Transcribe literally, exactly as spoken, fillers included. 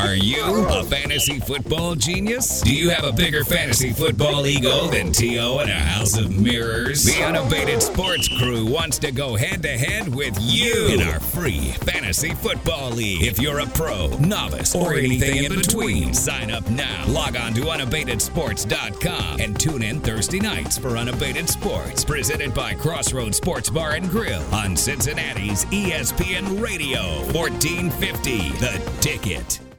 Are you a fantasy football genius? Do you have a bigger fantasy football ego than T O in a house of mirrors? The Unabated Sports Crew wants to go head-to-head with you in our free fantasy football league. If you're a pro, novice, or anything in between, sign up now. Log on to unabated sports dot com and tune in Thursday nights for Unabated Sports, presented by Crossroads Sports Bar and Grill on Cincinnati's E S P N Radio, fourteen fifty The Ticket.